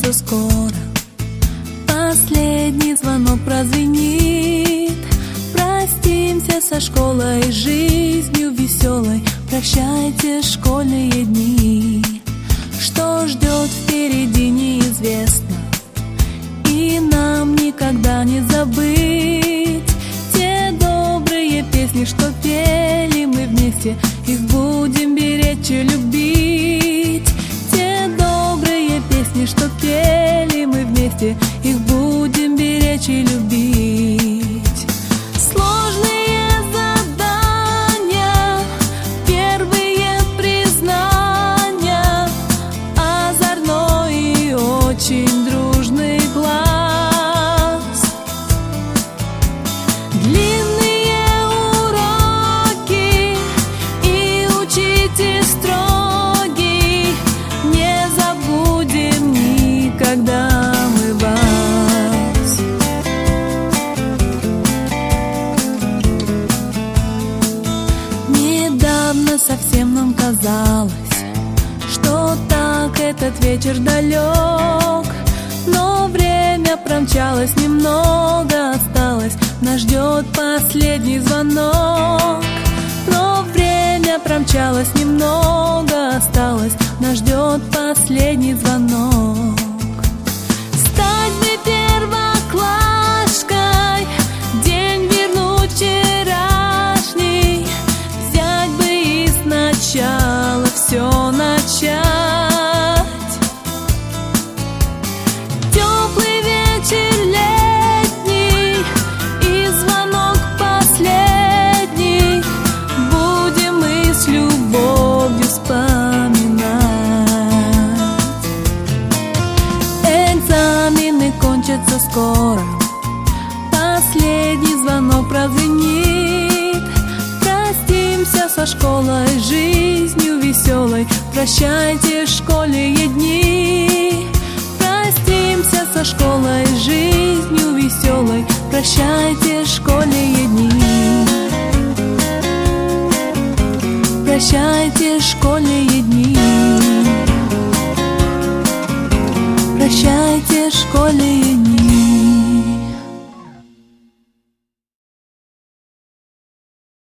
кончится скоро, последний звонок прозвенит. Простимся со школой, жизнью веселой, прощайте школьные дни. Что ждет впереди, неизвестно, и нам никогда не забыть те добрые песни, что пели мы вместе. Их будем беречь и любить. Те добрые песни, что пели мы вместе, их будем беречь и любить. Сложные задания, первые признания, озорной и очень дружный глаз. Длинные уроки и учитель строгий, не забудем никогда мы вас. Недавно совсем нам казалось, что так этот вечер далек, но время промчалось, немного осталось, нас ждет последний звонок. Но время промчалось, немного осталось, нас ждет последний звонок. Стать бы первоклашкой, день вернуть вчерашний, взять бы и сначала все начать. Теплый вечер летний и звонок последний, будем мы с любовью вспоминать. Экзамены кончатся скоро, последний звонок прозвенит. Простимся со школой, жизнью веселой, прощайте школьные дни. Простимся со школой, жизнью веселой, прощайте школьные дни. Прощайте школьные дни. Прощайте школьные дни.